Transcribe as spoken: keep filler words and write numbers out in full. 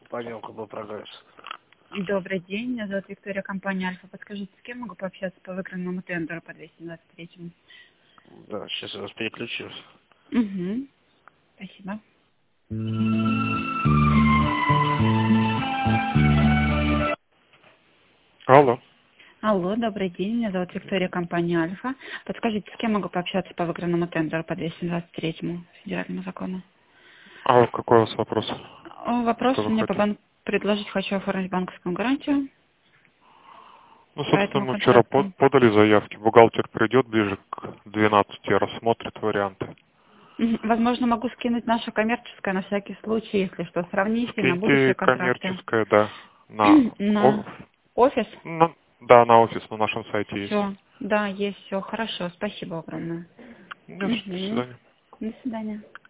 Понял, какой прогресс. Добрый день, меня зовут Виктория, компания Альфа. Подскажите, с кем могу пообщаться по выигранному тендеру по двести двадцать третьему? Да, сейчас я вас переключу. Угу. Спасибо. Алло. Алло, добрый день, меня зовут Виктория, компания Альфа. Подскажите, с кем могу пообщаться по выигранному тендеру по двести двадцать третьему федеральному закону? А какой у вас вопрос? О, Вопрос Что у вы меня по хотите? банку. Предложить хочу оформить банковскую гарантию Ну, по собственно, этому мы вчера контракту. под- подали заявки. Бухгалтер придет ближе к двенадцати, рассмотрит варианты. Мгм. Возможно, могу скинуть наше коммерческое на всякий случай, если что. Сравните на будущие Скиньте контракты. коммерческое, да, на, На о- офис? на- да, на офис на нашем сайте есть. Все. Да, есть все. Хорошо. Спасибо огромное. Ну, до Угу. свидания. До свидания.